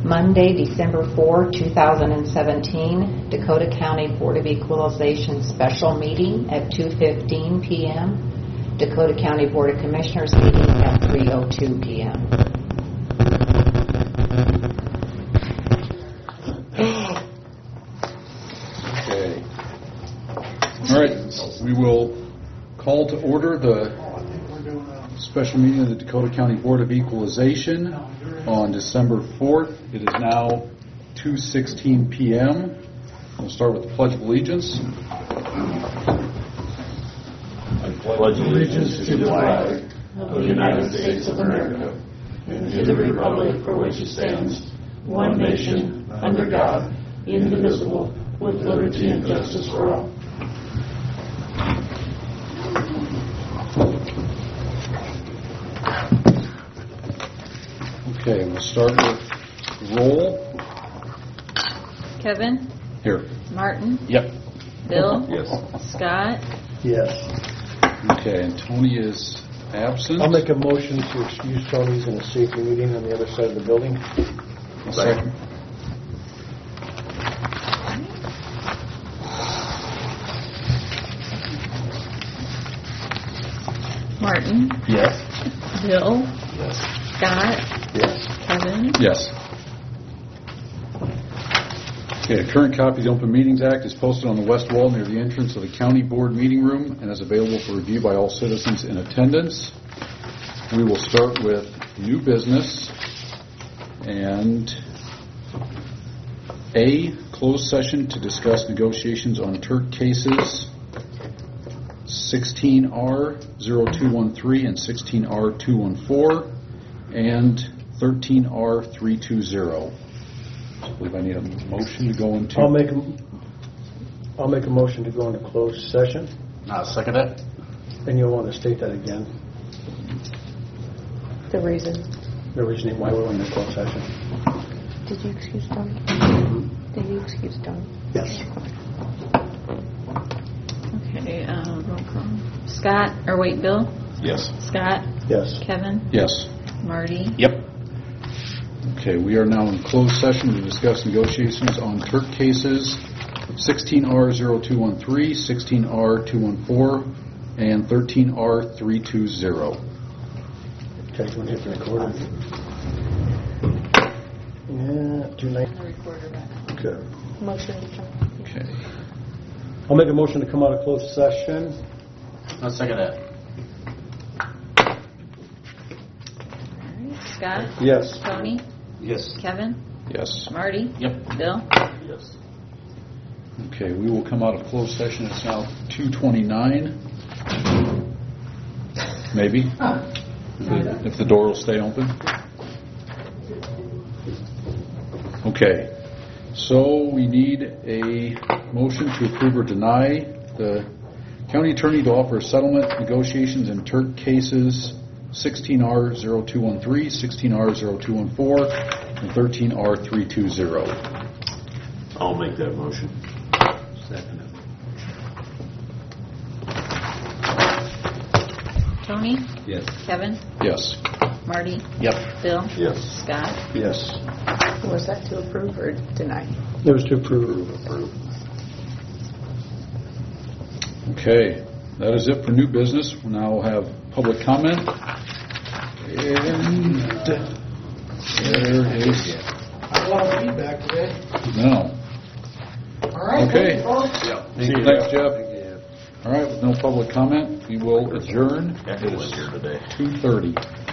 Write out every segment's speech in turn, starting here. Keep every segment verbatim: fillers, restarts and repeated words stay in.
Monday, December fourth, two thousand seventeen, Dakota County Board of Equalization special meeting at two fifteen p.m. Dakota County Board of Commissioners meeting at three oh two p.m. Okay. All right. We will call to order the special meeting of the Dakota County Board of Equalization on December fourth. It is now two sixteen p.m. We'll start with the Pledge of Allegiance. I pledge allegiance to the flag of the United States of America and to the republic for which it stands, one nation, under God, indivisible, with liberty and justice for all. Okay, we'll start with roll. Kevin? Here. Martin? Yep. Bill? Yes. Scott? Yes. Okay, and Tony is absent. I'll make a motion to excuse Tony's in a safety meeting on the other side of the building. A second. Martin? Yes. Bill? Yes. Scott? Yes. Kevin? Yes. Okay, a current copy of the Open Meetings Act is posted on the west wall near the entrance of the County Board meeting room and is available for review by all citizens in attendance. We will start with new business and A, closed session to discuss negotiations on Turk cases sixteen R zero two one three and sixteen R two one four and thirteen R three two zero. I believe I need a motion to go into. I'll make a, I'll make a motion to go into closed session. I'll second it. And you'll want to state that again. The reason. The reasoning why we're in the closed session. Did you excuse Tony? Did you excuse Tony? Yes. Okay, uh, roll call. Scott, or wait, Bill? Yes. Scott? Yes. Kevin? Yes. Marty? Yep. Okay, we are now in closed session to discuss negotiations on Turk cases sixteen R zero two one three, sixteen R two one four, and thirteen R three two zero. Okay, do you want to hit the recorder? Yeah, two nine. The recorder back. Okay. Motion to join. Okay. I'll make a motion to come out of closed session. I'll second it. Scott? Yes. Tony? Yes. Kevin? Yes. Marty? Yep. Bill? Yes. Okay, we will come out of closed session. It's now two twenty-nine. Maybe. If the, if the door will stay open. Okay. So we need a motion to approve or deny the county attorney to offer settlement negotiations in Turk cases sixteen R zero two one three, sixteen R zero two one four, and thirteen R three two zero. I'll make that motion. Second it. Tony? Yes. Kevin? Yes. Marty? Yep. Bill? Yes. Scott? Yes. Was that to approve or deny? There was to approve. Approve. Okay, that is it for new business. We'll now have public comment. And there is I want feedback today. no. All right. Okay. Thank you, folks. Thanks, Jeff. All right, with no public comment, we will adjourn. Echo was here today. two thirty.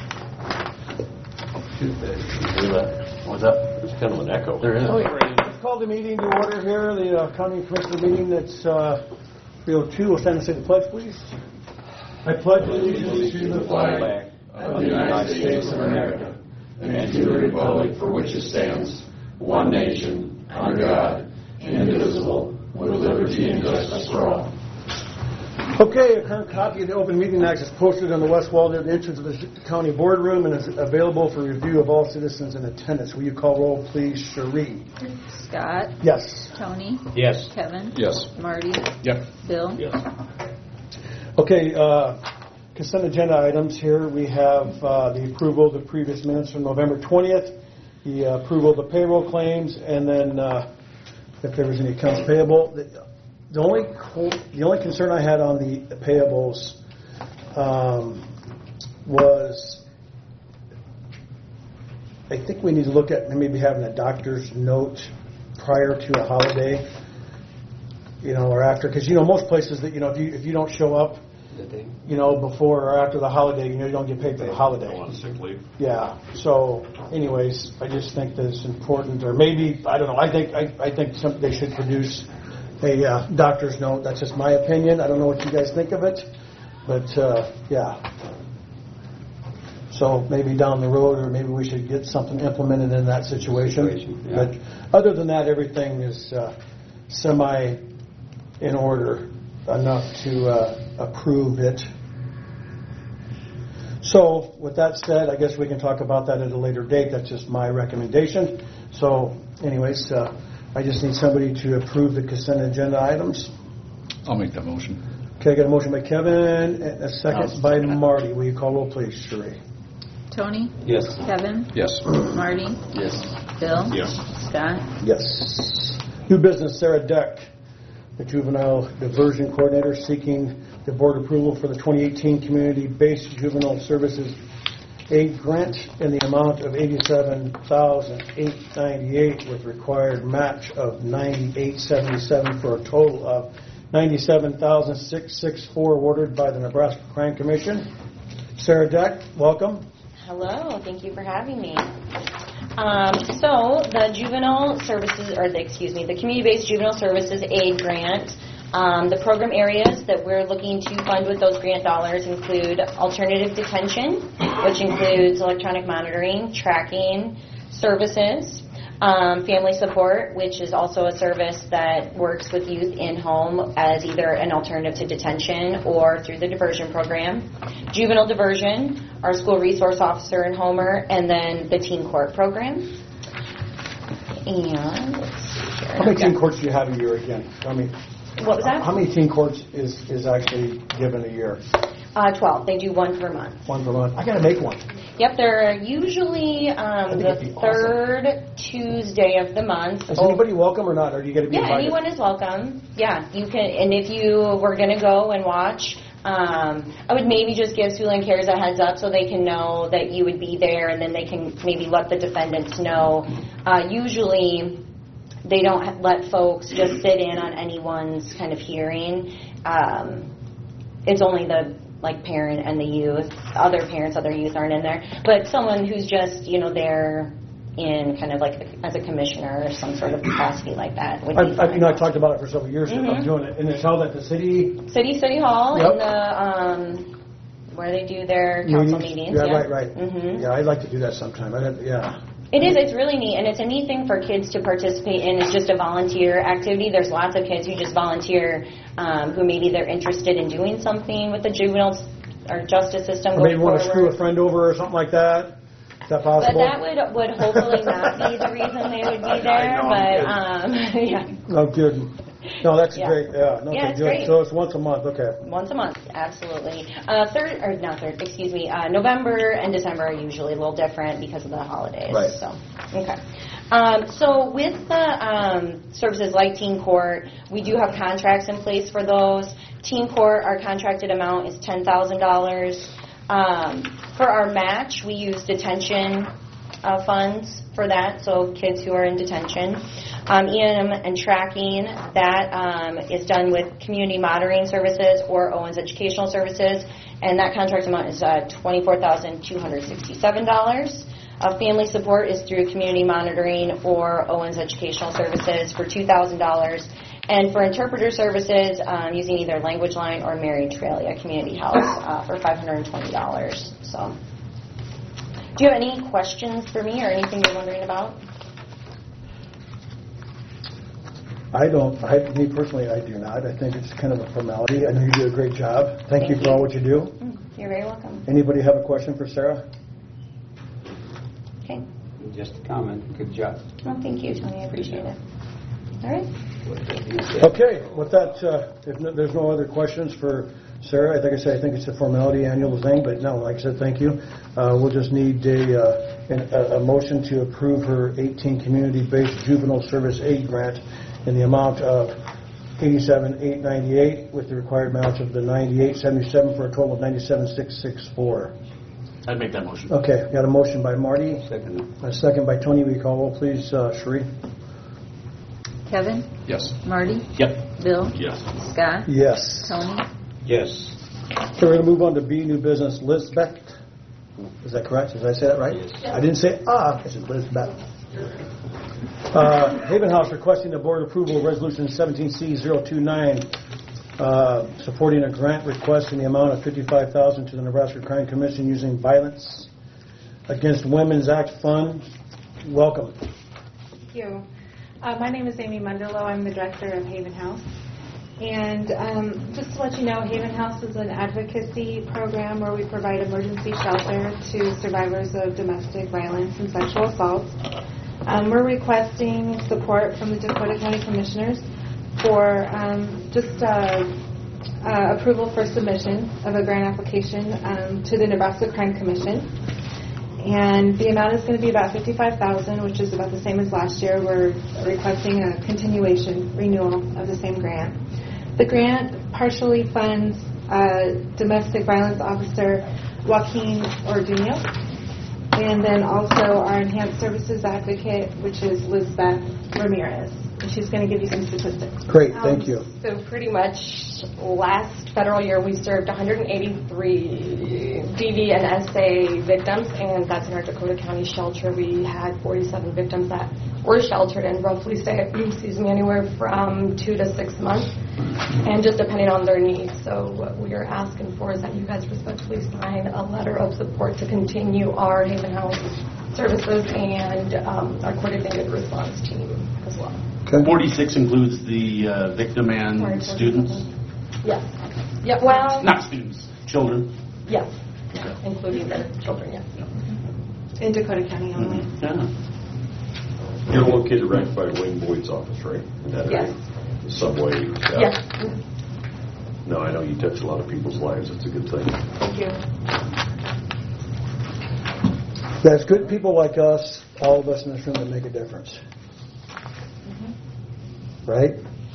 Did you hear that? What's that? There's kind of an echo. There is. Oh, yeah. Let's call the meeting to order here, the uh, county commissioner meeting. That's uh, three oh two. We'll stand and say the pledge, please. I pledge allegiance to the flag of the United States of America and to the republic for which it stands, one nation, under God, indivisible, with liberty and justice for all. Okay, a current copy of the Open Meeting Act is posted on the west wall near the entrance of the county boardroom and is available for review of all citizens in attendance. Will you call roll, please, Cherie? Scott? Yes. Tony? Yes. Kevin? Yes. Marty? Yep. Bill? Yes. Okay, uh, consent agenda items here. We have uh, the approval of the previous minutes from November twentieth, the approval of the payroll claims, and then uh, if there was any accounts payable. The, the only co- the only concern I had on the payables um, was I think we need to look at maybe having a doctor's note prior to a holiday, you know, or after, because you know most places that you know if you if you don't show up, you know, before or after the holiday, you know, you don't get paid for the holiday. On sick leave. Yeah. So, anyways, I just think that it's important, or maybe I don't know. I think I, I think some, they should produce a uh, doctor's note. That's just my opinion. I don't know what you guys think of it, but uh, yeah. So maybe down the road, or maybe we should get something implemented in that situation. Situation, yeah. But other than that, everything is uh, semi in order enough to uh, approve it. So with that said, I guess we can talk about that at a later date. That's just my recommendation. So anyways, uh, I just need somebody to approve the consent agenda items. I'll make that motion. Okay, I got a motion by Kevin and a second I'll by second it. Marty. Will you call roll, please, Sheree? Tony? Yes. Kevin? Yes. Marty? Yes. Bill? Yes. Scott? Yes. New business, Sarah Deck, the juvenile diversion coordinator, seeking the board approval for the twenty eighteen Community-Based Juvenile Services Aid Grant in the amount of eighty-seven thousand eight hundred ninety-eight dollars with required match of ninety-eight seventy-seven for a total of ninety-seven thousand six hundred sixty-four awarded by the Nebraska Crime Commission. Sarah Deck, welcome. Hello, thank you for having me. Um, so the juvenile services, or the, excuse me, the community-based juvenile services aid grant, um, the program areas that we're looking to fund with those grant dollars include alternative detention, which includes electronic monitoring, tracking services, um, family support, which is also a service that works with youth in home as either an alternative to detention or through the diversion program, juvenile diversion, our school resource officer in Homer, and then the teen court program. And let's see here. How many teen courts do you have a year again? I mean, What was that? how many teen courts is, is actually given a year? Uh, twelve. They do one per month. One per month. I got to make one. Yep, they're usually um, think the it'd be third Tuesday of the month. Is Oh, anybody welcome or not? Or do you got to be yeah, invited? anyone is welcome. Yeah, you can. And if you were going to go and watch, um, I would maybe just give Siouxland Cares a heads up so they can know that you would be there, and then they can maybe let the defendants know. Uh, usually, they don't ha- let folks just sit in on anyone's kind of hearing. Um, it's only the like parent and the youth. Other parents, other youth aren't in there. But someone who's just, you know, there in kind of like as a commissioner or some sort of capacity like that would be I, I, you know, I fine. talked about it for several years now. I'm Mhm. doing it, and it's held at the city City, City Hall Yep. in the, um, where they do their council meetings. Yeah, right, right. hmm Yeah, I'd like to do that sometime. I had, yeah. It is. It's really neat, and it's a neat thing for kids to participate in. It's just a volunteer activity. There's lots of kids who just volunteer, um, who maybe they're interested in doing something with the juvenile or justice system Or going maybe want to screw a forward. friend over or something like that. Is that But possible? that would would hopefully not be the reason they would be there. know, But I'm um, yeah, No, good. No, that's Yeah. great. Yeah, no, Yeah, okay, it's good. great. So it's once a month. Okay. once a month, absolutely. Uh, third or not third, excuse me. Uh, November and December are usually a little different because of the holidays. Right. So okay. Um, so with the um, services like Teen Court, we do have contracts in place for those. Teen Court, our contracted amount is ten thousand dollars. Um, for our match, we use detention uh, funds for that, so kids who are in detention. Um, E M and tracking, that um, is done with Community Monitoring Services or Owens Educational Services, and that contract amount is uh, twenty-four thousand two hundred sixty-seven dollars. Uh, family support is through Community Monitoring or Owens Educational Services for two thousand dollars. And for interpreter services, um, using either Language Line or Mary Trailia Community House uh, for five hundred twenty dollars. So, do you have any questions for me or anything you're wondering about? I don't, I, me personally, I do not. I think it's kind of a formality. I know you do a great job. Thank, Thank you for you. all what you do. Mm, You're very welcome. Anybody have a question for Sarah? Okay. Just a comment. Good job. Well, thank you, Tony. I appreciate it. All right. Okay, with that, uh, if no, there's no other questions for Sarah, I think I said, I think it's a formality annual thing, but no, like I said, thank you. Uh, We'll just need a, uh, an- a a motion to approve her eighteen community-based juvenile service aid grant in the amount of eighty-seven eight ninety-eight with the required match of the ninety-eight seventy-seven for a total of ninety-seven six sixty-four. I'd make that motion. Okay, got a motion by Marty, Second. a second by Tony. We call roll, please, uh, Sheree. Kevin? Yes. Marty? Yep. Bill? Yes. Scott? Yes. Tony? Yes. So we're going to move on to B, new business, Lisbeth. Is that correct? Did I say that right? Yes. I didn't say ah, I said Lisbeth. Uh, Haven House requesting the board approval of resolution seventeen C zero two nine, uh, supporting a grant request in the amount of fifty-five thousand dollars to the Nebraska Crime Commission using Violence Against Women's Act Fund. Welcome. Thank you. Uh, my name is Amy Munderloh. I'm the director of Haven House. And um, just to let you know, Haven House is an advocacy program where we provide emergency shelter to survivors of domestic violence and sexual assault. Um, we're requesting support from the Dakota County Commissioners for um, just uh, uh, approval for submission of a grant application um, to the Nebraska Crime Commission. And the amount is going to be about fifty-five thousand dollars, which is about the same as last year. We're requesting a continuation renewal of the same grant. The grant partially funds uh, domestic violence officer Joaquin Orduno, and then also our enhanced services advocate, which is Lisbeth Ramirez. And she's going to give you some statistics. Great, thank you. Um, So pretty much last federal year we served one hundred eighty-three D V and S A victims, and that's in our Dakota County shelter. We had forty-seven victims that were sheltered and roughly stay, excuse me, anywhere from two to six months, and just depending on their needs. So what we are asking for is that you guys respectfully sign a letter of support to continue our Haven House services and um, our coordinated response team as well. Okay. forty-six includes the uh, victim and Sorry, students? Yes. Yeah, well, Not students, children. yes, yeah, including the children, yes. In Dakota County only. Yeah. You're located right by Wayne Boyd's office, right? In that Yes. area? The subway. yeah. Yes. No, I know you touch a lot of people's lives. It's a good thing. Thank you. That's good people like us, all of us in this room, that make a difference. Right?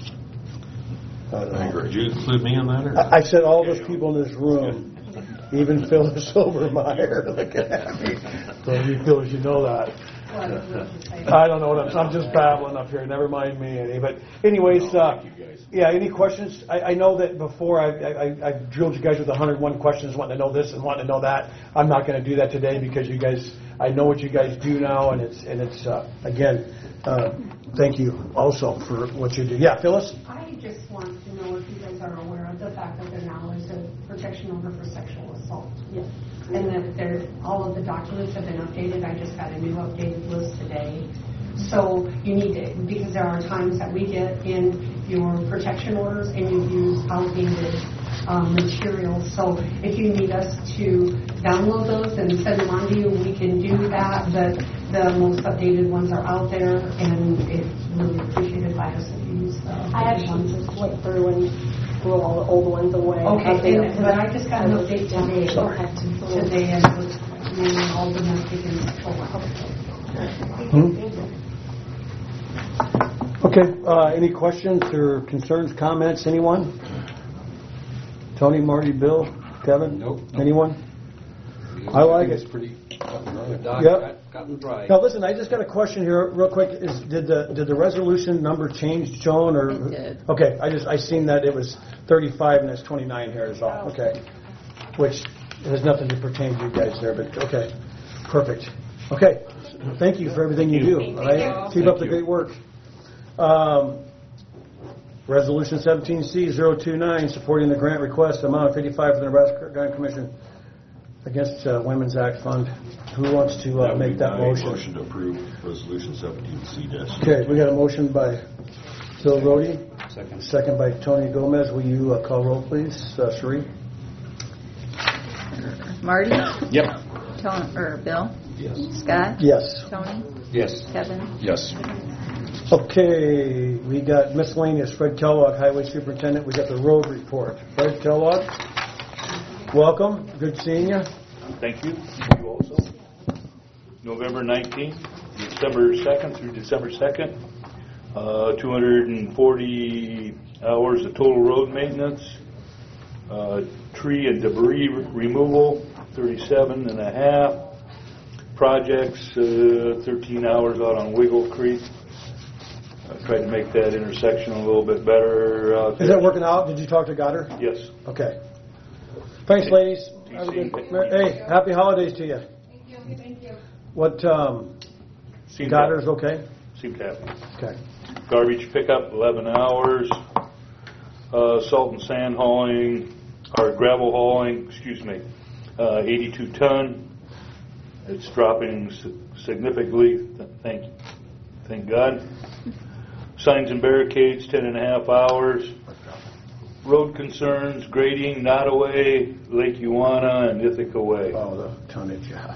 I don't know. Did you include me in that? Or? I I said all those people in this room, even Phyllis Overmeyer, looking at me. So you, Phyllis, you know that. I don't know what I'm, I'm just babbling up here. Never mind me any. But anyways, uh, yeah, any questions? I, I know that before I, I, I drilled you guys with one hundred one questions, wanting to know this and wanting to know that. I'm not going to do that today because you guys, I know what you guys do now, and it's, and it's uh, again, uh, thank you also for what you do. Yeah, Phyllis? I just want to know if you guys are aware of the fact that there now is a protection order for sexual assault. Yes. And that there, all of the documents have been updated. I just got a new updated list today. So you need to, because there are times that we get in your protection orders and you use outdated um, materials. So if you need us to download those and send them on to you, we can do that. But the most updated ones are out there, and it's really appreciated by us if you use the I actually just went through and threw all the old ones away. Okay, and, but I just got an update today. Okay. Today, and it was mainly all domestic and sexual violence. Hmm? Okay, uh, any questions or concerns, comments, anyone? Tony, Marty, Bill, Kevin? Nope. Anyone? I like It's it. pretty. The dog Yep. got cut and dry. Now, listen, I just got a question here, real quick. Is did the did the resolution number change, Joan? Or It did. Okay, I just I seen that it was thirty-five and it's twenty-nine here is all. Okay, which has nothing to pertain to you guys there, but okay, perfect. Okay, thank you for everything you do. All right, keep up the great work. Um, Resolution seventeen C zero two nine, supporting the grant request amount of fifty-five for the Nebraska Crime Commission against uh, Women's Act Fund. Who wants to uh, would make be that my motion? Motion to approve Resolution seventeen C dash. Okay, we got a motion by Bill Rhodey, Second. second by Tony Gomez. Will you uh, call roll, please? Uh, Sheree? Marty? Yep. Tony, or Bill? Yes. Scott? Yes. Tony? Yes. Kevin? Yes. Okay, we got miscellaneous. Fred Kellogg, Highway Superintendent. We got the road report. Fred Kellogg? Welcome. Good seeing you. Thank you. You also. November nineteenth, December second through December second. Uh, two hundred forty hours of total road maintenance. Uh, tree and debris re- removal, thirty-seven and a half. Projects, uh, thirteen hours out on Wiggle Creek. I tried to make that intersection a little bit better. out Is there. that working out? Did you talk to Goddard? Yes. Okay. Thanks, ladies. Have a good, hey, happy holidays to you. Thank you, thank you. What, um, Seemed Goddard's happy. okay? Seemed happy. Okay. Garbage pickup, eleven hours. Uh, salt and sand hauling, or gravel hauling, excuse me, uh, eighty-two ton. It's dropping s- significantly. Th- Thank, thank God. Signs and barricades, ten and a half hours. Road concerns, grading, Nottaway, Lake Ewana, and Ithaca Way. Oh, the tonnage, yeah.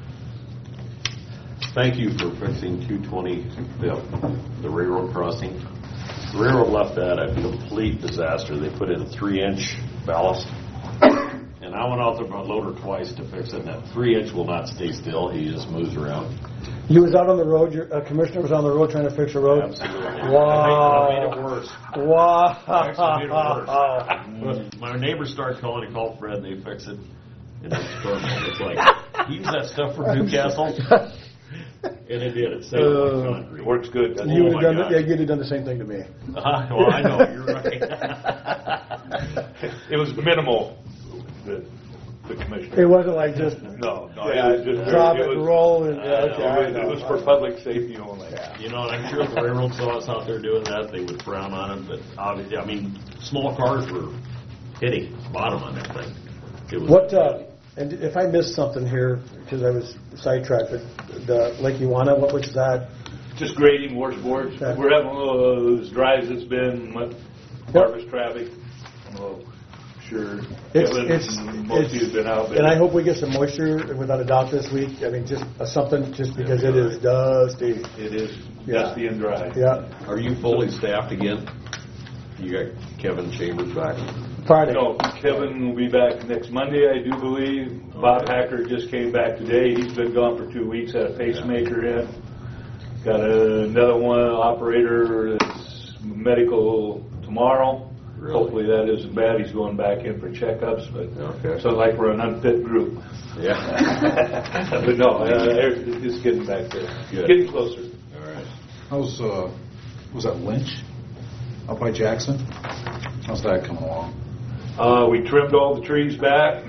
Thank you for fixing two twenty, the, the railroad crossing. The railroad left that a complete disaster. They put in a three-inch ballast. And I went out there with my loader twice to fix it, and that three-inch will not stay still. He just moves around. You was out on the road, your uh, commissioner was on the road trying to fix a road? Absolutely. Wow. I made it worse. Wow. I actually made it worse. My neighbors started calling, he called Fred, and they fixed it. And it's perfect. It's like, he used that stuff from Newcastle. And it did. It saved Uh, my concrete. It works good. doesn't You it? would have my done, God. yeah, you'd have done the same thing to me. Uh-huh. Well, I know, you're right. It was minimal, the, the commissioner. It wasn't like just No, no, yeah, it was just. drop it it, was- roll, and, uh, yeah, okay, I It know. was for public safety only. You know, and I'm sure if the railroad saw us out there doing that, they would frown on it, but obviously, I mean, small cars were hitting bottom on that thing. It was. What, uh, and if I missed something here, because I was sidetracked, but the Lake Ewana, what was that? Just grading washboards. Okay. We're having a little of those drives that's been with harvest traffic. Well, sure. It's- Kevin it's- and most of you have been out, but And I hope we get some moisture without a doubt this week. I mean, just uh, something, just because it is dusty. it is Yeah. dusty and dry. Yeah, Are you fully staffed again? You got Kevin Chambers back? Friday. No, Kevin will be back next Monday, I do believe. Bob Hacker just came back today. He's been gone for two weeks, had a pacemaker in. Got another one operator that's medical tomorrow. Really? Hopefully that isn't bad. He's going back in for checkups, but Okay. sounds like we're an unfit group. Yeah. But no, uh, it's getting back there. Good. Getting closer. All right. How's, uh, was that Lynch up by Jackson? How's that coming along? Uh, we trimmed all the trees back,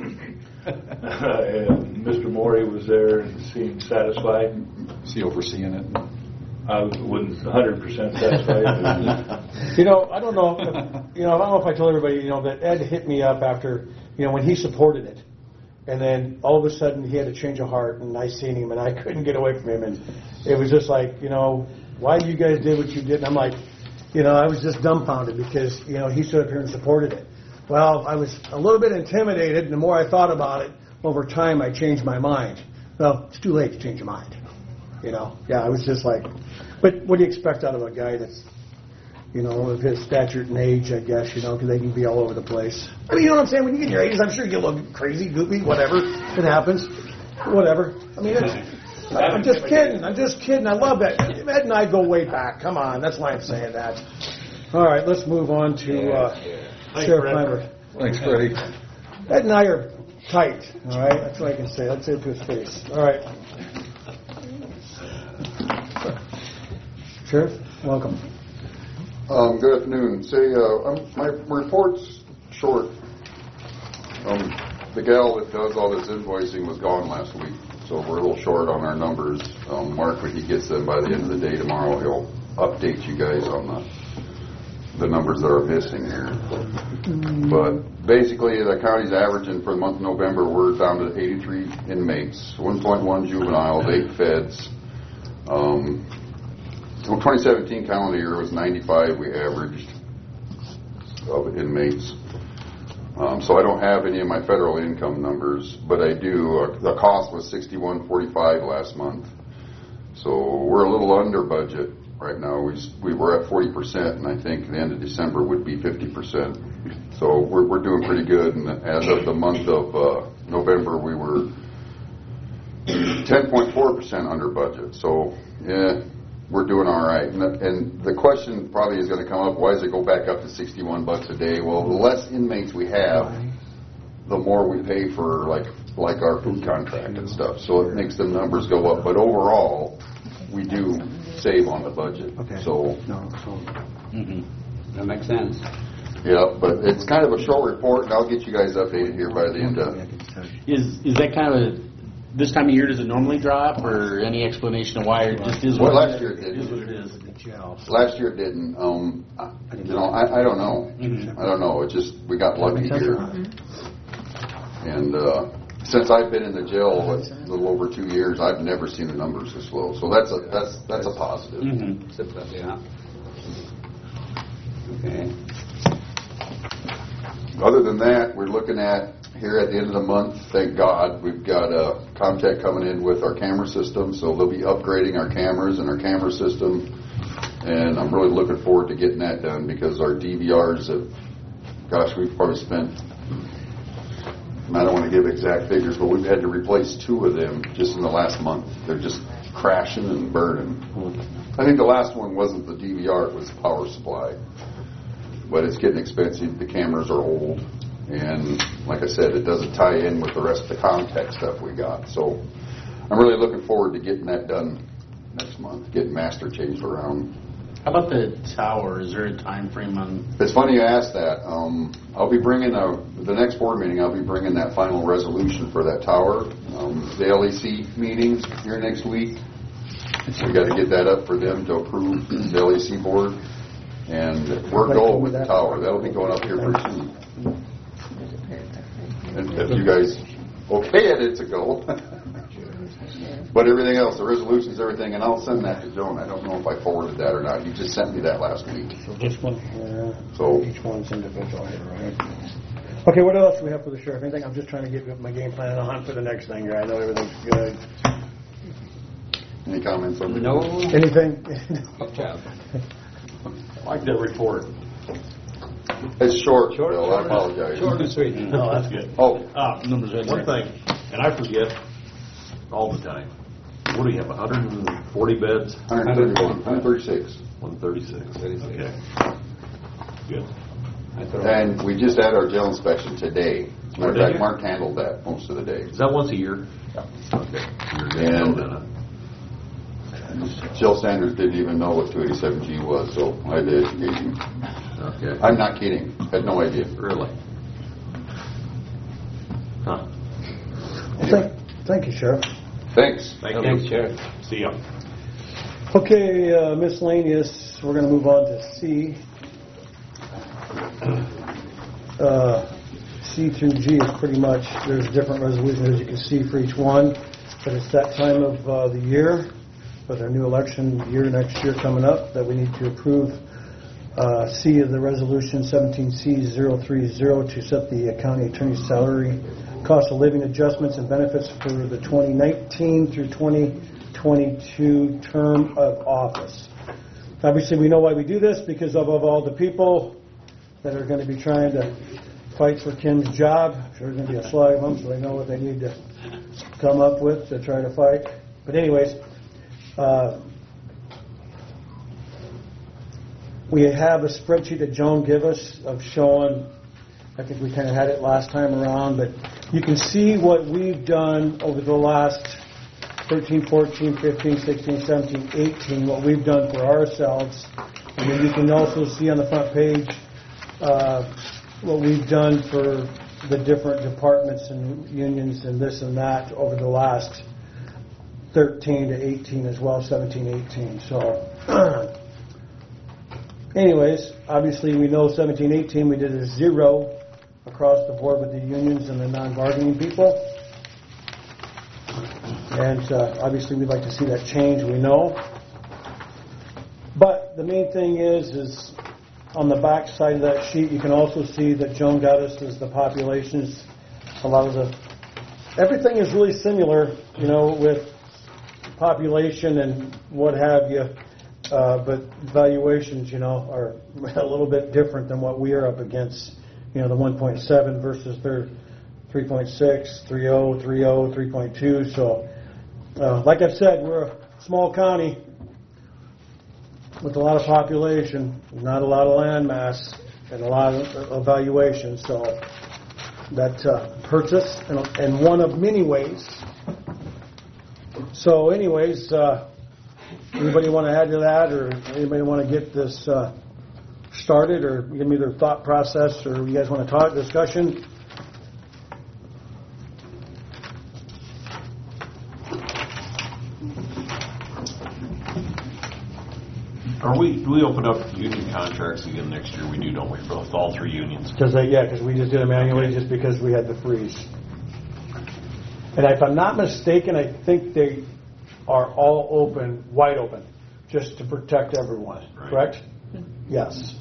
and Mister Morey was there and seemed satisfied. Is he overseeing it? I wasn't one hundred percent satisfied. You know, I don't know, if, you know, I don't know if I told everybody, you know, that Ed hit me up after, you know, when he supported it. And then all of a sudden he had a change of heart, and I seen him, and I couldn't get away from him. And it was just like, you know, why you guys did what you did. And I'm like, you know, I was just dumbfounded because, you know, he stood up here and supported it. Well, I was a little bit intimidated, and the more I thought about it, over time I changed my mind. Well, it's too late to change your mind. You know, yeah, I was just like, but what do you expect out of a guy that's, you know, of his stature and age, I guess, you know, because they can be all over the place. I mean, you know what I'm saying? When you get in your eighties, I'm sure you get a little crazy, goofy, whatever. It happens. Whatever. I mean, it's, I'm just kidding. I'm just kidding. I love that. Ed and I go way back. Come on. That's why I'm saying that. All right, let's move on to uh, Sheriff Lambert. Thanks, Freddie. Ed and I are tight. All right? That's what I can say. Let's say it to his face. All right. Sheriff, welcome. Um, good afternoon. Say, uh, um, my report's short. Um, the gal that does all this invoicing was gone last week, so we're a little short on our numbers. Um, Mark, when he gets them by the end of the day tomorrow, he'll update you guys on the the numbers that are missing here. But basically, the county's averaging for the month of November, we're down to eighty-three inmates, one point one juveniles, eight feds. Um, So twenty seventeen calendar year was ninety-five we averaged of inmates. Um, so I don't have any of my federal income numbers, but I do. Uh, the cost was sixty-one forty-five last month. So we're a little under budget right now. We we were at forty percent, and I think the end of December would be fifty percent. So we're, we're doing pretty good, and as of the month of uh, November, we were ten point four percent under budget. So, yeah, we're doing all right. And the, and the question probably is going to come up, why does it go back up to sixty-one bucks a day? Well, the less inmates we have, the more we pay for like like our food contract and stuff. So it makes the numbers go up. But overall, we do save on the budget. Okay. So, no, so mm-hmm. That makes sense. yeah, but it's kind of a short report, and I'll get you guys updated here by the end of. Is is that kind of a, this time of year, does it normally drop, or any explanation of why it just is Well, what last it year it is? didn't. It is what it is. Last year it didn't. Um, I- you know, I, I don't know. Mhm. I don't know. It just we got lucky Makes sense. here, and uh, since I've been in the jail a little over two years, I've never seen the numbers this low. So that's a that's that's a positive. Mhm. Yeah. Okay. Other than that, we're looking at here at the end of the month. Thank God, we've got uh, Comtech coming in with our camera system, so they'll be upgrading our cameras and our camera system. And I'm really looking forward to getting that done because our D V Rs have, gosh, we've probably spent, I don't want to give exact figures, but we've had to replace two of them just in the last month. They're just crashing and burning. I think the last one wasn't the D V R, it was the power supply. But it's getting expensive. The cameras are old. And like I said, it doesn't tie in with the rest of the Comtech stuff we got. So I'm really looking forward to getting that done next month, getting master changed around. How about the tower? Is there a time frame on? It's funny you asked that. Um, I'll be bringing a, the next board meeting. I'll be bringing that final resolution for that tower. Um, the L E C meetings here next week. We got to get that up for them to approve the L E C board, and we're going with the tower. That'll be going up here pretty soon. And if you guys okay it, it's a go. But everything else, the resolutions, everything, and I'll send that to Joan. I don't know if I forwarded that or not. You just sent me that last week. So this one, yeah, So each one's individual here, right? Okay, what else do we have for the sheriff? Anything? I'm just trying to get my game plan on for the next thing here. I know everything's good. Any comments on the No. Anything? Good job. I like that report. It's short, Short, Bill. I apologize. Short and sweet. No, that's good. Oh, Uh, Numbers right One there. thing, and I forget all the time. What do you have, one hundred forty beds? one thirty-one, one thirty-six. one thirty-six. Okay. Good. And we just had our jail inspection today. As a matter of did fact, you? Mark handled that most of the day. Is that once a year? Okay. You're good. And- No, no, no. Jill Sanders didn't even know what two eighty-seven G was, so I did educate him. Okay. I'm not kidding. Had no idea. Really? Huh. Thank, thank you, Sheriff. Thanks. Thank Thanks, you. Sheriff. See ya. Okay, uh, miscellaneous, we're going to move on to C. Uh, C through G is pretty much, there's different resolutions as you can see for each one, but it's that time of uh, the year, with our new election year next year coming up, that we need to approve uh, C of the resolution seventeen C zero three zero to set the county attorney's salary, cost of living adjustments and benefits for the twenty nineteen through twenty twenty-two term of office. Obviously, we know why we do this, because of, of all the people that are going to be trying to fight for Ken's job. I'm sure there's going to be a slug of them, so they know what they need to come up with to try to fight. But anyways, uh, we have a spreadsheet that Joan gave us of showing, I think we kind of had it last time around, but you can see what we've done over the last thirteen, fourteen, fifteen, sixteen, seventeen, eighteen, what we've done for ourselves. And then you can also see on the front page uh, what we've done for the different departments and unions and this and that over the last thirteen to eighteen as well, seventeen, eighteen. So anyways, obviously we know seventeen, eighteen we did a zero across the board with the unions and the non-bargaining people. And uh, obviously we'd like to see that change, we know. But the main thing is, is on the back side of that sheet, you can also see that Joan got us as the populations. A lot of the, everything is really similar, you know, with population and what have you. Uh, but valuations, you know, are a little bit different than what we are up against you know, the one point seven versus their three point six, three oh, three oh, three point two. So, uh, like I've said, we're a small county with a lot of population, not a lot of land mass, and a lot of evaluation. So that uh, hurts us in, in one of many ways. So anyways, uh, anybody want to add to that, or anybody want to get this uh, started, or give me their thought process, or you guys want to talk, discussion? Are we, do we open up union contracts again next year? We do, don't we, for all three unions? Because yeah, because we just did them annually just because we had the freeze. And if I'm not mistaken, I think they are all open, wide open, just to protect everyone. Right. Correct? Yes.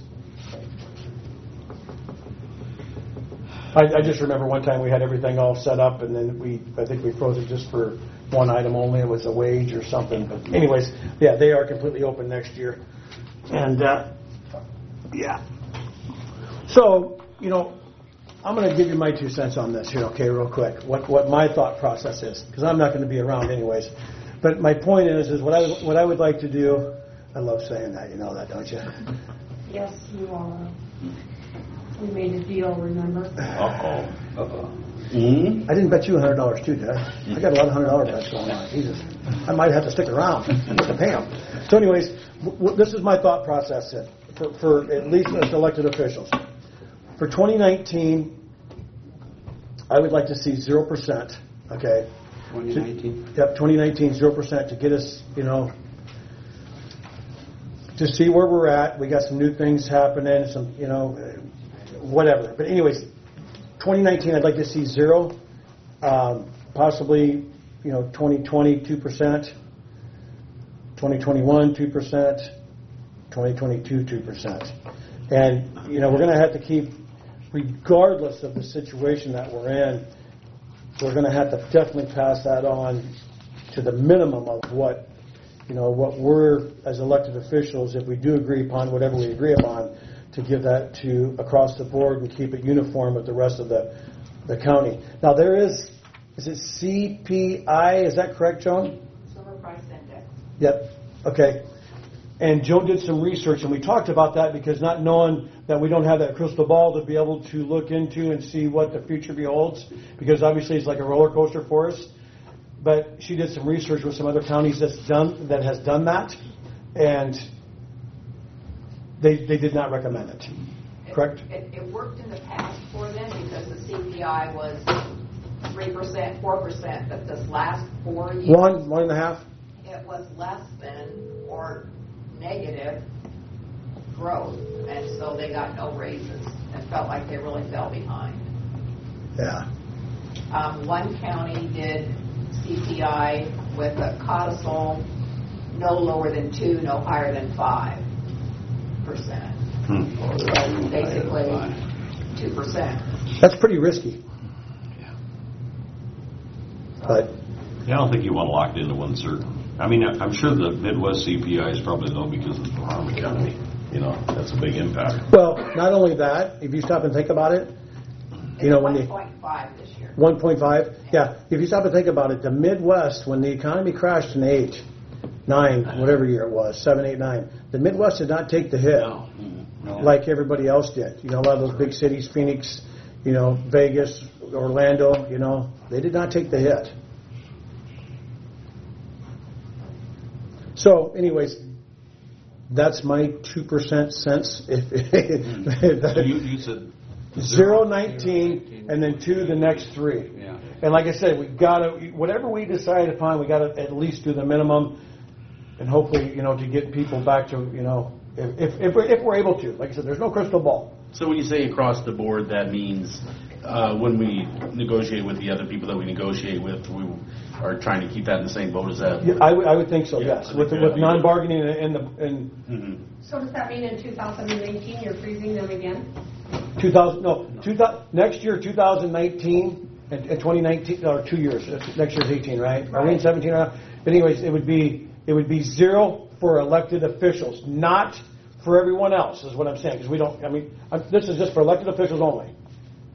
I, I just remember one time we had everything all set up, and then we, I think we froze it just for one item only. It was a wage or something. But anyways, yeah, they are completely open next year. And uh, yeah. So, you know, I'm going to give you my two cents on this here, okay, real quick. What what my thought process is, because I'm not going to be around anyways. But my point is, is what I what I would like to do. I love saying that, you know that, don't you? Yes, you are. We made a deal, remember? Uh-oh. Uh-oh. Mm-hmm. I didn't bet you one hundred dollars too, did I? I got a lot of one hundred dollars bets going on. Jesus. I might have to stick around to pay them. So anyways, w- w- this is my thought process then, for, for at least as elected officials. For twenty nineteen, I would like to see zero percent, okay? twenty nineteen? Yep, twenty nineteen, zero percent to get us, you know, to see where we're at. We got some new things happening, some, you know, whatever. But anyways, twenty nineteen, I'd like to see zero, um, possibly, you know, twenty twenty, two percent, twenty twenty-one, two percent, twenty twenty-two, two percent. And, you know, we're going to have to keep, regardless of the situation that we're in, we're going to have to definitely pass that on to the minimum of what, you know, what we're, as elected officials, if we do agree upon whatever we agree upon, to give that to across the board and keep it uniform with the rest of the, the county. Now, there is, is it C P I, is that correct, Joan? Consumer Price Index. Yep, okay. And Joe did some research, and we talked about that because not knowing that we don't have that crystal ball to be able to look into and see what the future beholds, because obviously it's like a roller coaster for us. But she did some research with some other counties that's done that has done that, and they they did not recommend it. Correct? It, it, it worked in the past for them because the C P I was three percent, four percent, but this last four years... One, one and a half? It was less than or negative growth, and so they got no raises and felt like they really fell behind. Yeah. Um, one county did C P I with a codicil no lower than two, no higher than five percent. Hmm. So basically two percent. That's pretty risky. Yeah. But Yeah, I don't think you want to lock it into one certain. I mean, I'm sure the Midwest C P I is probably low because of the farm economy. You know, that's a big impact. well, not only that, if you stop and think about it, you know, when you one point five this year. one point five, yeah. If you stop and think about it, the Midwest, when the economy crashed in eight, nine, whatever year it was, seven, eight, nine, the Midwest did not take the hit No. No. like everybody else did. You know, a lot of those big cities, Phoenix, you know, Vegas, Orlando, you know, they did not take the hit. So, anyways, that's my two percent cents. If So you, you said Zero, nineteen, and then two the next three. Yeah. And like I said, we gotta, whatever we decide upon, we gotta at least do the minimum, and hopefully, you know, to get people back to, you know, if if if we're, if we're able to. Like I said, there's no crystal ball. So when you say across the board, that means uh, when we negotiate with the other people that we negotiate with, we are trying to keep that in the same boat as that? Yeah, I would I would think so. Yeah, Yes, I think with that'd with be non-bargaining and the and Mm-hmm. So does that mean in two thousand eighteen you're freezing them again? two thousand no two thousand next year two thousand nineteen and, and twenty nineteen or two years next year's eighteen, right? Are we in seventeen or not? But anyways, it would be it would be zero for elected officials, not for everyone else, is what I'm saying. Because we don't. I mean, I'm, this is just for elected officials only.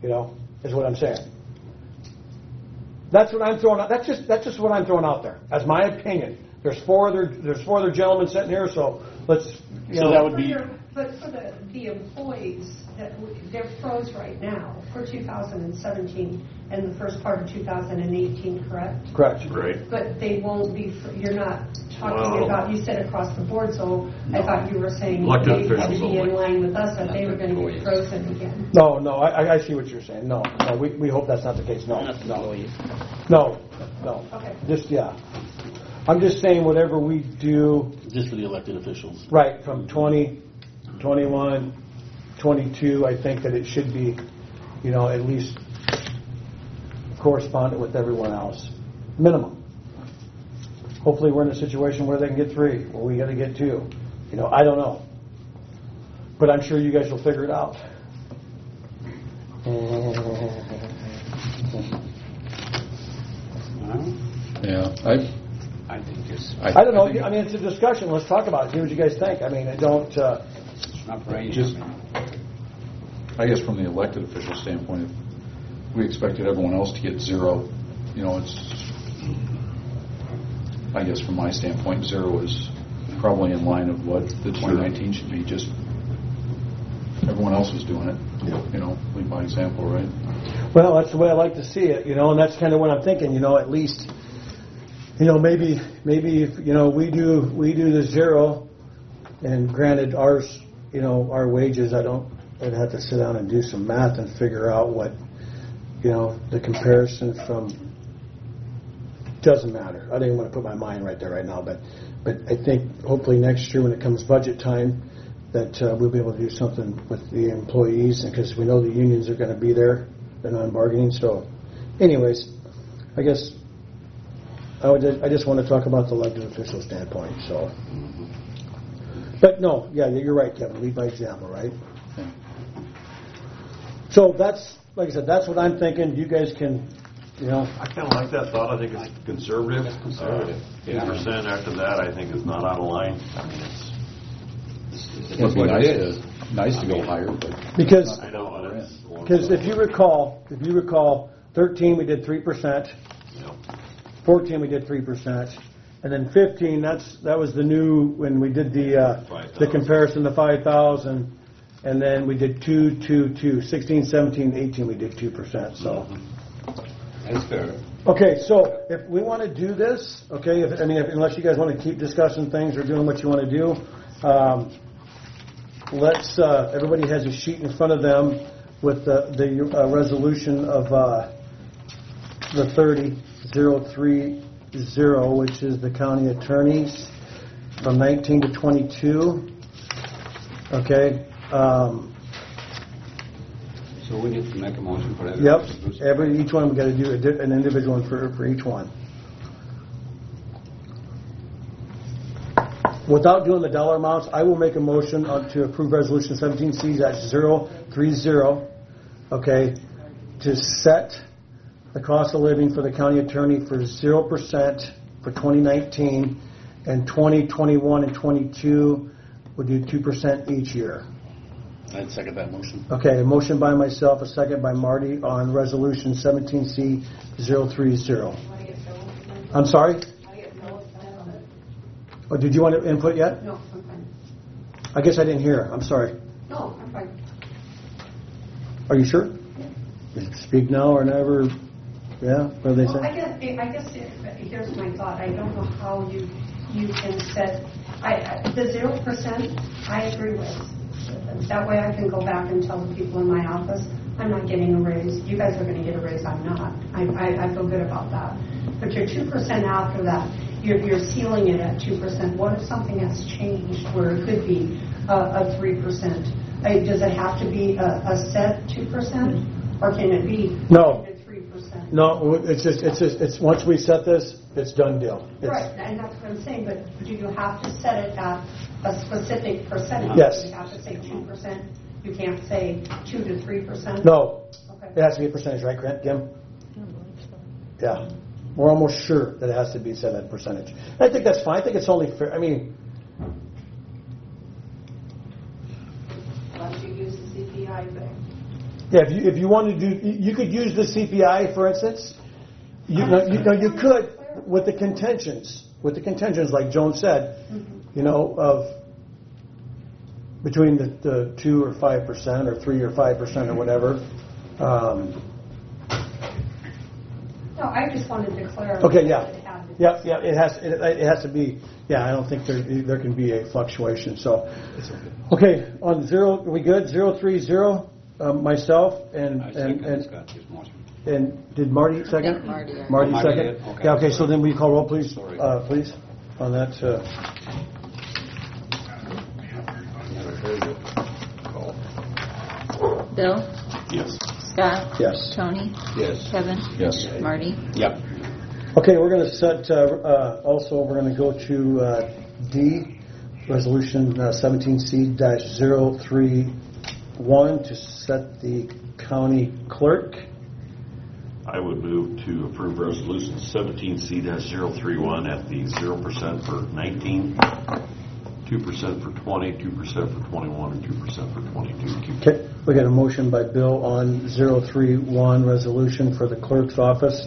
you know, is what I'm saying. That's what I'm throwing out, that's just, that's just what I'm throwing out there, as my opinion. There's four other, there's four other gentlemen sitting here, so let's, you So know. that would be, But for the, the employees, that w- they're froze right now for two thousand seventeen and the first part of two thousand eighteen, correct? Correct. Right. But they won't be, fr- you're not talking Well- about, you said across the board, so I thought you were saying Elected they had to officials be in only. line with us, that they were going to get frozen again. No, no, I, I- I see what you're saying. No, no, we, we hope that's not the case. No, no. No, no. Okay. Just, yeah. I'm just saying whatever we do, just for the elected officials. right, from twenty, twenty-one, twenty-two, I think that it should be, you know, at least correspondent with everyone else. Minimum. Hopefully we're in a situation where they can get three, or we gotta get two. You know, I don't know. But I'm sure you guys will figure it out. Yeah, I, I think it's, I. I don't know, think- I mean, it's a discussion, let's talk about it, see what you guys think. I mean, I don't, uh, it's not right. Just, I guess from the elected official standpoint, if we expected everyone else to get zero, you know, it's, I guess from my standpoint, zero is probably in line of what the twenty nineteen should be, just everyone else is doing it, you know, lead by example, right? well, that's the way I like to see it, you know, and that's kind of what I'm thinking, you know, at least, you know, maybe, maybe if, you know, we do, we do the zero, and granted ours, you know, our wages, I don't, I'd have to sit down and do some math and figure out what, you know, the comparison from, doesn't matter. I don't even want to put my mind right there right now, but, but I think hopefully next year when it comes budget time, that uh, we'll be able to do something with the employees, because we know the unions are going to be there, they're non-bargaining. So, anyways, I guess I would. Just, I just want to talk about the elected official standpoint. So, but no, yeah, you're right, Kevin. Lead by example, right? So that's, like I said, that's what I'm thinking. You guys can, you know. I kind of like that thought. I think it's conservative. Conservative. Eight percent after that, I think, is not out of line. I mean, it's. It'd be nice to, nice to go higher, but. Because, I know, and it's. because if you recall, if you recall, thirteen we did three percent, fourteen we did three percent, and then fifteen, that's, that was the new, when we did the, uh, the comparison to five thousand, and then we did two, two, two, sixteen, seventeen, eighteen we did two percent, so. That's fair. Okay, so if we want to do this, okay, if, I mean, if, unless you guys want to keep discussing things or doing what you want to do, um, let's, uh, everybody has a sheet in front of them with the, the uh, resolution of uh, the thirty thousand thirty, which is the county attorneys from nineteen to twenty-two. Okay. Um, So we need to make a motion for that. Yep. Every, each one, we got to do a di- an individual one for, for each one. Without doing the dollar amounts, I will make a motion uh, to approve Resolution seventeen C zero three zero, okay, to set the cost of living for the county attorney for zero percent for twenty nineteen, and twenty twenty-one and twenty-two we'll do two percent each year. I'd second that motion. Okay, a motion by myself, a second by Marty on Resolution seventeen C zero three zero. I'm sorry? Oh, did you want to input yet? No, I'm fine. I guess I didn't hear. I'm sorry. No, I'm fine. Are you sure? Speak now or never. Yeah, what do they Well, I say? guess, I guess it- here's my thought. I don't know how you, you can set, I, I- the zero percent, I agree with. That way I can go back and tell the people in my office, I'm not getting a raise. You guys are going to get a raise. I'm not. I, I, I feel good about that. But your two percent after that, you're, you're sealing it at two percent. What if something has changed where it could be a, a three percent? Uh, Does it have to be a, a set two percent? Or can it be No. three percent? No, it's just, it's just, it's, once we set this, it's done deal. It's, Right, and that's what I'm saying, but do you have to set it at a specific percentage? Yes. You have to say two percent? You can't say two to three percent? No. Okay. It has to be a percentage, right, Grant? Kim? Yeah. We're almost sure that it has to be set at a percentage. I think that's fine. I think it's only fair. I mean, Unless you use the C P I thing. Yeah, if you, if you wanted to do, you could use the C P I, for instance. You know, you, know, you could with the contentions, with the contentions, like Joan said, you know, of between the, the two or five percent, or three or five percent, or whatever. Um, No, I just wanted to clarify. okay, yeah, that it had to- yeah, yeah. It has, it, it has to be. Yeah, I don't think there there can be a fluctuation. So, okay, on zero, are we good? Zero three zero. Um, myself and I and second and. Scott's motion. And did Marty second? think Marty already- Marty Marty second? did? Okay. Yeah, okay, so then we call roll, please, Sorry. uh, please, on that. uh, Never heard it. Call. Bill? Yes. Scott? Yes. Tony? Yes. Kevin? Yes. Marty? Yep. Okay, we're going to set, uh, uh, also, we're going to go to uh, D, Resolution uh, seventeen C zero three one, to set the county clerk. I would move to approve resolution seventeen C 31 at the zero percent for nineteen, two percent for twenty, two percent for twenty-one, and two percent for twenty-two. Okay, we got a motion by Bill on zero three one resolution for the clerk's office.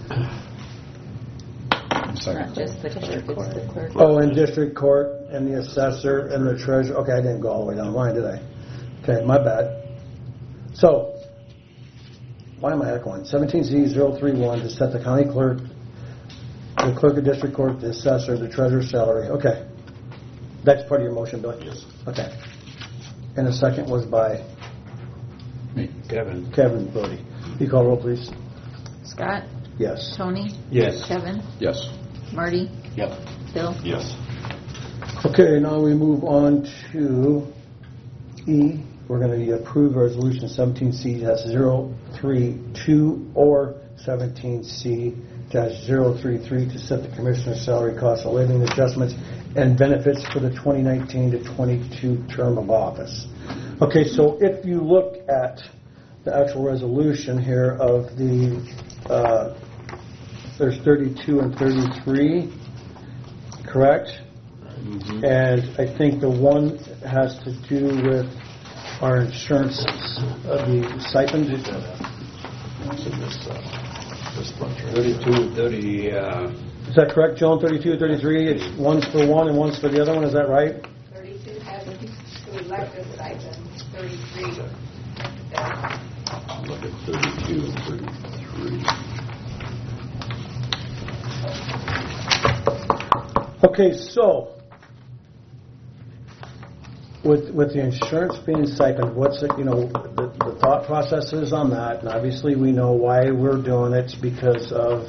Not just the clerk, it's the clerk. Oh, and district court, and the assessor, and the treasurer. Okay, I didn't go all the way down the line, did I? Okay, my bad. So, why am I echoing? seventeen Z zero three one to set the county clerk, the clerk of district court, the assessor, the treasurer's salary. Okay. That's part of your motion, Bill? Yes. Okay. And the second was by Me. Kevin. Kevin Brody. You call roll, please. Scott? Yes. Tony? Yes. Kevin? Yes. Marty? Yep. Bill? Yes. Okay, now we move on to E. We're going to approve resolution seventeen C zero three two or seventeen C zero three three to set the commissioner's salary, cost of living adjustments, and benefits for the twenty nineteen to twenty-two term of office. Okay, so if you look at the actual resolution here of the, uh, there's thirty-two and thirty-three, correct? Mm-hmm. And I think the one has to do with our insurance, uh, the stipend. Thirty-two, thirty, uh, Is that correct, Joan? thirty-two, thirty-three, it's one's for one and one's for the other one, is that right? thirty-two has to elect a stipend, thirty-three. Look at thirty-two and thirty-three. Okay, so with with the insurance being stipend, what's it, you know, the, the thought process is on that, and obviously we know why we're doing it. It's because of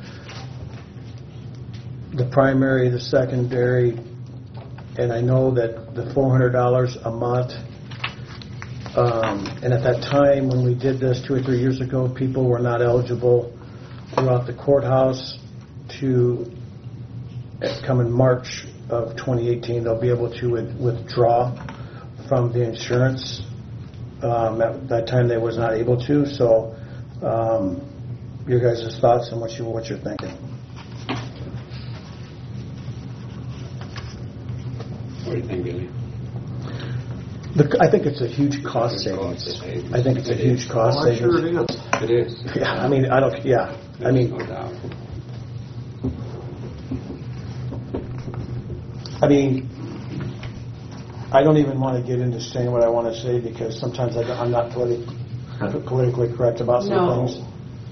the primary, the secondary, and I know that the four hundred dollars a month, um, and at that time when we did this two or three years ago, people were not eligible throughout the courthouse to come in March of twenty eighteen, they'll be able to with, withdraw from the insurance. Um, at that time, they was not able to. So, um, your guys' thoughts on what you what you're thinking? what do you think, Billy? The, I think it's a huge cost savings. I think it's a huge cost Oh, I'm sure savings. it is. It is. Yeah, I mean, I don't. Yeah, I mean, No doubt. I mean, I don't even want to get into saying what I want to say because sometimes I, I'm not politi- politically correct about some No. things.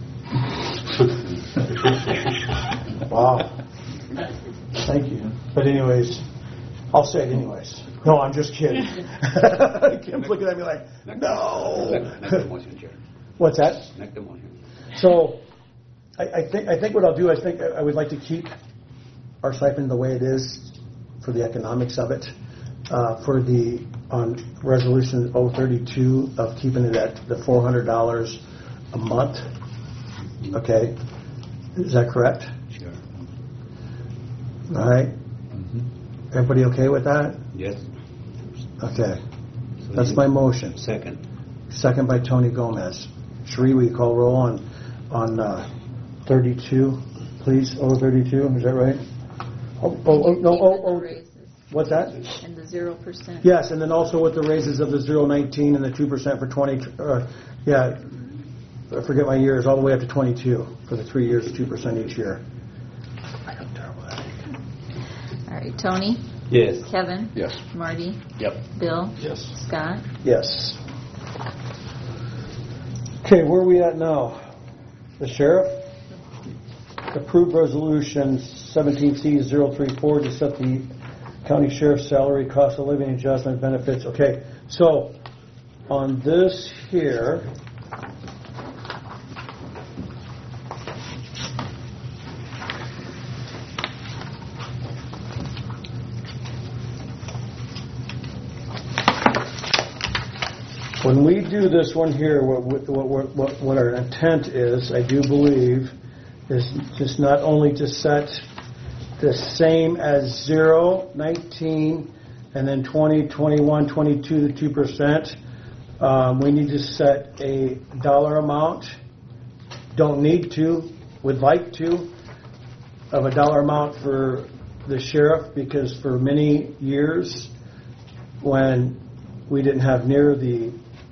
Wow. Thank you. But anyways, I'll say it anyways. No, I'm just kidding. Kim's looking at me like, no. Next- next the motion, Chair. What's that? Next the motion. So, I, I think I think what I'll do, I think I would like to keep our stipend the way it is for the economics of it. Uh, for the on resolution oh thirty-two of keeping it at the four hundred dollars a month. Okay, is that correct? Sure. All right. Everybody okay with that? Yes. Okay. So That's you- my motion. Second. Second by Tony Gomez. Sheree, will you call roll on on uh, thirty-two, please? oh thirty-two, is that right? Oh, oh, oh no, oh, oh. What's that? And the zero percent. Yes, and then also with the raises of the zero nineteen and the two percent for twenty, uh, Yeah, I forget my years, all the way up to twenty-two for the three years, two percent each year. I got terrible headache. All right, Tony? Yes. Kevin? Yes. Marty? Yep. Bill? Yes. Scott? Yes. Okay, where are we at now? The sheriff? Approved resolution seventeen C zero three four to set the county sheriff's salary, cost of living adjustment, benefits. Okay, so on this here, when we do this one here, what, what, what, what our intent is, I do believe, is just not only to set the same as zero, nineteen, and then twenty, twenty-one, twenty-two, the two percent. Um, we need to set a dollar amount. Don't need to, would like to, of a dollar amount for the sheriff, because for many years, when we didn't have near the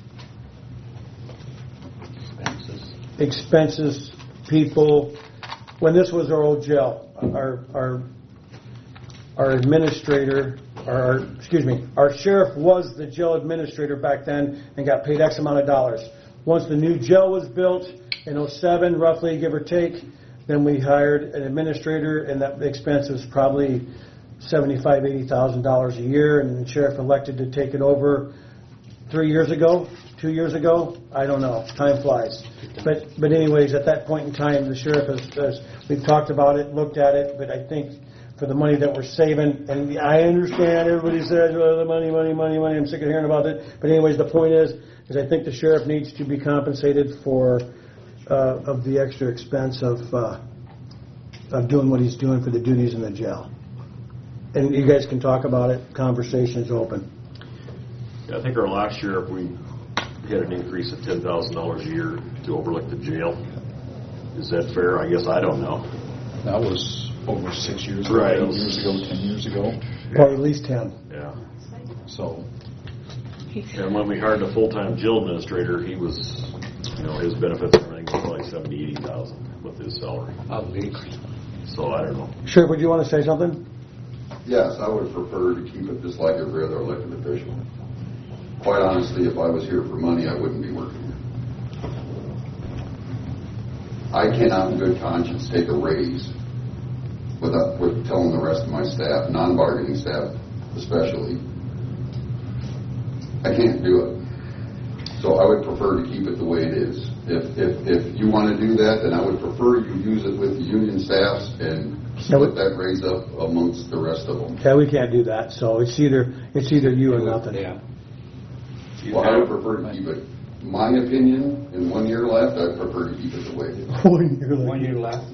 Expenses. expenses, people, when this was our old jail, our our our administrator, our excuse me, our sheriff was the jail administrator back then and got paid X amount of dollars. Once the new jail was built in oh seven, roughly, give or take, then we hired an administrator, and that expense was probably seventy-five, eighty thousand dollars a year, and the sheriff elected to take it over three years ago, two years ago. I don't know. Time flies. But but anyways, at that point in time, the sheriff has, has we've talked about it, looked at it, but I think for the money that we're saving, and I understand everybody says, well, the money, money, money, money. I'm sick of hearing about it. But anyways, the point is, is I think the sheriff needs to be compensated for uh, of the extra expense of uh, of doing what he's doing for the duties in the jail. And you guys can talk about it. Conversation is open. Yeah, I think our last year we had an increase of ten thousand dollars a year to overlook the jail. Is that fair? I guess I don't know. That was over six years ago, Right. eight years ago, ten years ago. Probably at least ten. Yeah. So, And when we hired a full-time jail administrator, he was, you know, his benefits and everything was like seventy, eighty thousand with his salary. So I don't know. Sheriff, would you want to say something? Yes, I would prefer to keep it just like every other elected official. Quite honestly, if I was here for money, I wouldn't be working here. I cannot in good conscience take a raise without with telling the rest of my staff, non-bargaining staff especially, I can't do it. So I would prefer to keep it the way it is. If if if you want to do that, then I would prefer you use it with the union staffs and split that raise up amongst the rest of them. Yeah, we can't do that. So it's either it's either you or nothing. Yeah. Well, I would prefer to keep it. My opinion, in one year left, I'd prefer to keep it the way it is. One year left. One year left.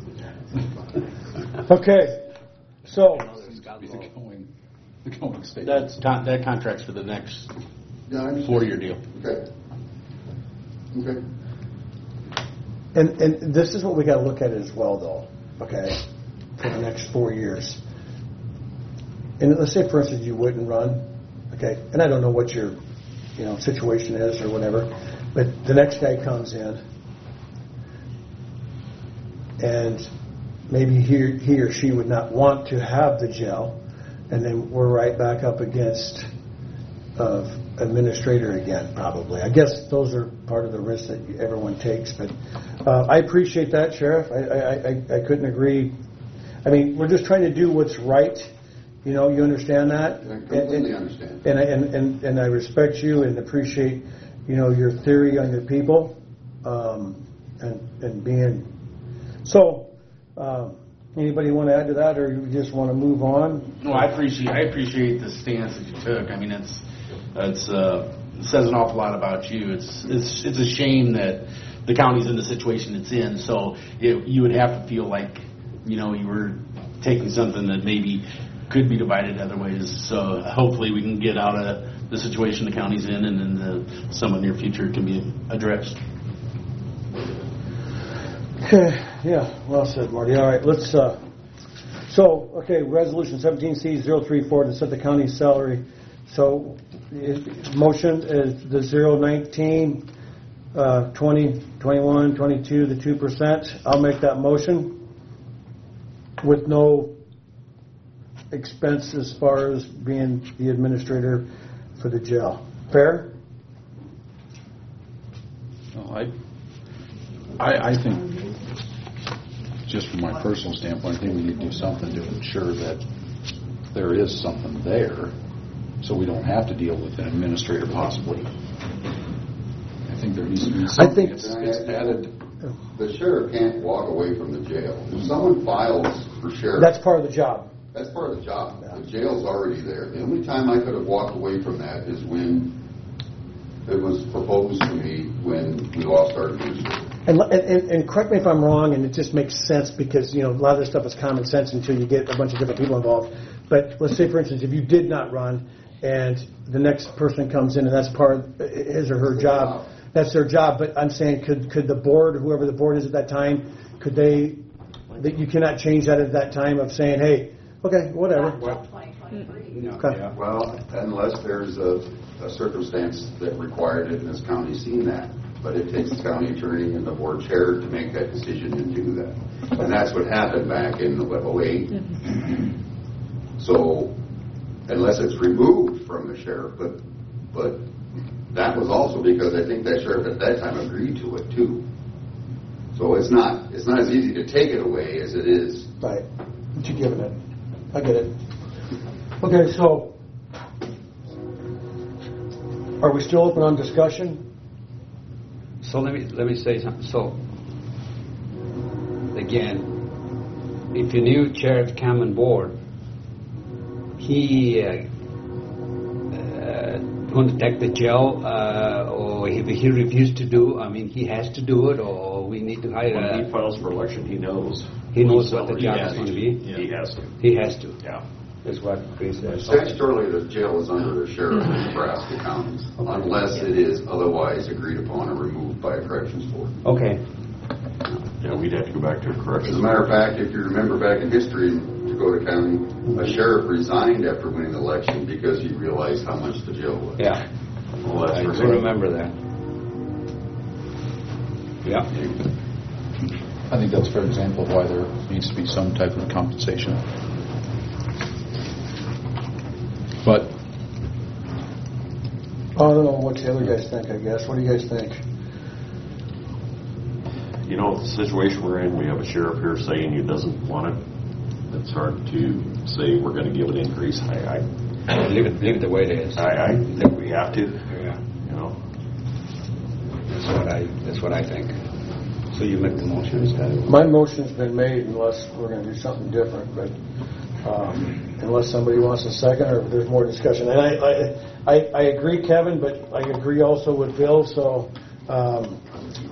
Okay, so be the going, the going state. That's con- that contract's for the next Yeah, I understand. four-year deal. Okay. Okay. and and this is what we got to look at as well, though. Okay, for the next four years. And let's say, for instance, you wouldn't run. Okay, and I don't know what your you know situation is or whatever, but the next guy comes in, and maybe he, he or she would not want to have the jail, and then we're right back up against of administrator again, probably. I guess those are part of the risks that everyone takes. But uh, I appreciate that, Sheriff. I, I, I, I couldn't agree. I mean, we're just trying to do what's right. You know, you understand that? I completely and, and, understand. And, and, and, and I respect you and appreciate, you know, your theory on your people um, and, and being... So, um, anybody want to add to that, or you just want to move on? No, I appreciate I appreciate the stance that you took. I mean, it's it's uh, it says an awful lot about you. It's it's it's a shame that the county's in the situation it's in. So it, you would have to feel like you know you were taking something that maybe could be divided other ways. So hopefully we can get out of the situation the county's in, and in the some in the near future can be addressed. Okay, yeah, well said, Marty. All right, let's, uh, so, okay, Resolution seventeen C zero three four to set the county's salary. So, it, motion is the zero nineteen uh, twenty, twenty-one, twenty-two, the two percent. I'll make that motion with no expense as far as being the administrator for the jail. Fair? Well, I, I, I think, just from my personal standpoint, I think we need to do something to ensure that there is something there, so we don't have to deal with an administrator possibly. I think there needs to be I something think that's that's added. The sheriff can't walk away from the jail. If someone files for sheriff, That's part of the job. that's part of the job. The jail's already there. The only time I could have walked away from that is when it was proposed to me when we lost our administrator. And, and, and correct me if I'm wrong, and it just makes sense because, you know, a lot of this stuff is common sense until you get a bunch of different people involved. But let's say, for instance, if you did not run and the next person comes in and that's part of his or her job, that's their job. But I'm saying, could could the board, or whoever the board is at that time, could they, that you cannot change that at that time of saying, hey, okay, whatever. Okay. Well, unless there's a, a circumstance that required it and this county's seen that. But it takes the county attorney and the board chair to make that decision and do that. And that's what happened back in oh eight. So, unless it's removed from the sheriff, but but that was also because I think that sheriff at that time agreed to it too. So it's not it's not as easy to take it away as it is. Right. What you giving it? I get it. Okay, so are we still open on discussion? So let me let me say something. So again, if the new sheriff come on board, he uh, uh, going to take the jail, uh, or if he refused to do, I mean, he has to do it, or we need to hire. When a, he files for election, he knows. He knows what the He job has is going to to. be. He has to. He has to. Yeah. That's what Chris says. Statutorily, the jail is under the sheriff of Nebraska counties, unless it is otherwise agreed upon or removed by a corrections board. Okay. Yeah, we'd have to go back to a corrections. As a matter of fact, if you remember back in history in Dakota County, a sheriff resigned after winning the election because he realized how much the jail was. Yeah. Well, that's I for do him. remember that. Yeah. I think that's a fair example of why there needs to be some type of compensation. But I don't know what the other guys think, I guess. What do you guys think? You know, the situation we're in, we have a sheriff here saying he doesn't want it. It's hard to say we're going to give an increase. I, I leave it, leave it the way it is. I, I think we have to. Yeah. You know. That's what I. That's what I think. So you make the motion, Scott? My motion's been made unless we're going to do something different, but um, unless somebody wants a second or if there's more discussion. And I, I, I, I agree, Kevin, but I agree also with Bill. So um,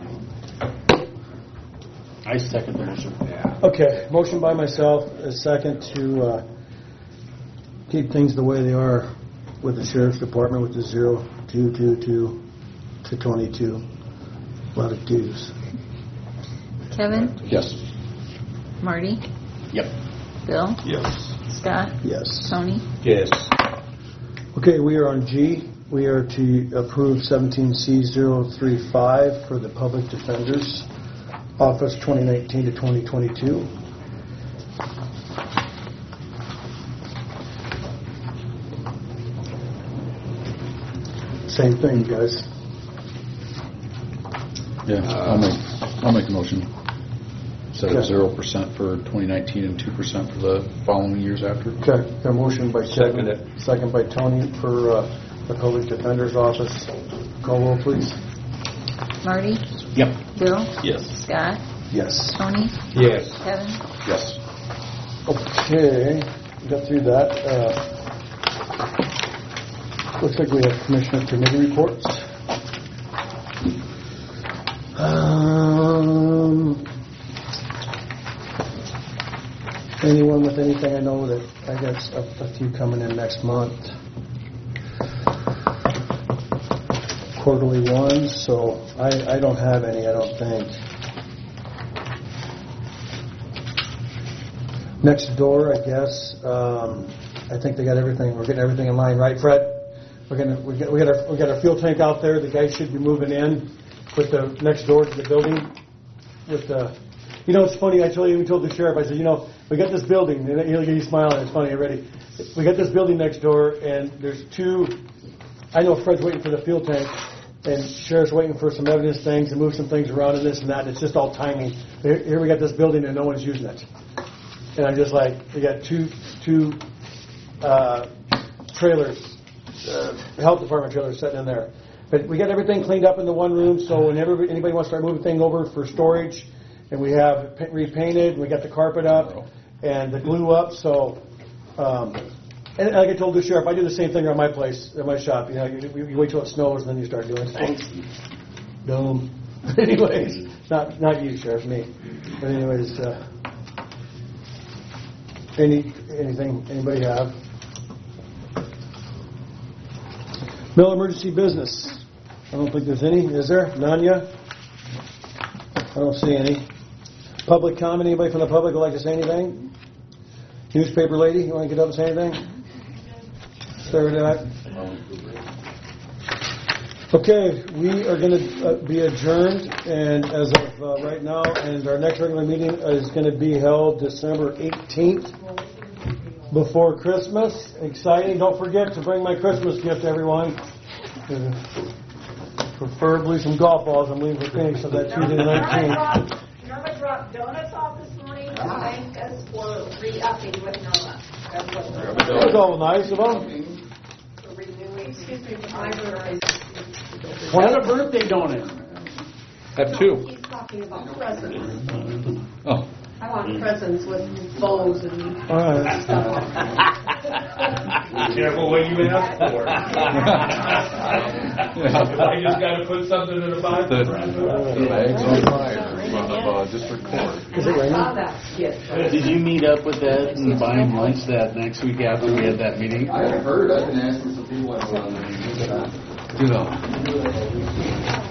I second the motion. Yeah. okay, motion by myself, a second to uh, keep things the way they are with the sheriff's department with the zero two two two to twenty-two. A lot of twos. Kevin? yes. Marty? Yep. Bill? Yes. Scott? Yes. Tony? Yes. Okay, we are on G. We are to approve seventeen C zero three five for the Public Defender's Office twenty nineteen to twenty twenty-two. Same thing, guys. Yeah, I'll make I'll make a motion. Set Okay. at zero percent for twenty nineteen and two percent for the following years after. Okay, got a motion by Kevin, Second it. second by Tony for uh, the Public Defender's Office. Call roll, please. Marty? Yep. Bill? Yes. Scott? Yes. Tony? Yes. Kevin? Yes. Okay, got through that. Uh, looks like we have Commissioner Committee reports. Um, anyone with anything? I know that I got a, a few coming in next month. Quarterly ones, so I, I don't have any, I don't think. Next door, I guess. Um, I think they got everything. We're getting everything in line, right, Fred? We're gonna we got we got our we got our fuel tank out there. The guys should be moving in with the next door to the building. With the, you know, it's funny. I told you, we told the sheriff. I said, you know, we got this building. And he'll he's smiling. It's funny already. We got this building next door, and there's two. I know Fred's waiting for the fuel tank, and sheriff's waiting for some evidence things and move some things around and this and that. And it's just all timing. Here, here we got this building, and no one's using it. And I'm just like, we got two two uh, trailers, uh, health department trailers sitting in there. But we got everything cleaned up in the one room, so whenever anybody wants to start moving thing over for storage, and we have it repainted, and we got the carpet up, and the glue up, so, um, and like I told the sheriff, I do the same thing around my place, at my shop, you know, you, you wait till it snows, and then you start doing things. Boom. Anyways, not not you, Sheriff, me. But anyways, uh, any anything, anybody have? No emergency business. I don't think there's any. Is there? None yet? I don't see any. Public comment. Anybody from the public would like to say anything? Newspaper lady, you want to get up and say anything? Start with that. Okay, we are going to uh, be adjourned, and as of uh, right now, and our next regular meeting is going to be held December eighteenth. Before Christmas. Exciting. Don't forget to bring my Christmas gift, everyone. Preferably some golf balls. I'm leaving for Phoenix on that Tuesday the nineteenth. Norma dropped donuts off this morning to thank us for re-upping with Norma. That's what That was all nice of them. for renewing. Excuse me, my birthday. What a birthday donut. Have two. He's talking about presents. Oh. I want presents with bows and All right. stuff. Be careful what you ask for. I just got to put something in the box. The, the bags on fire in front of uh, district court. Is it raining? Saw that. Yes. Did you meet up with Ed and buy him lunch that next week after we had that meeting? I heard, I've been asking some people. You know.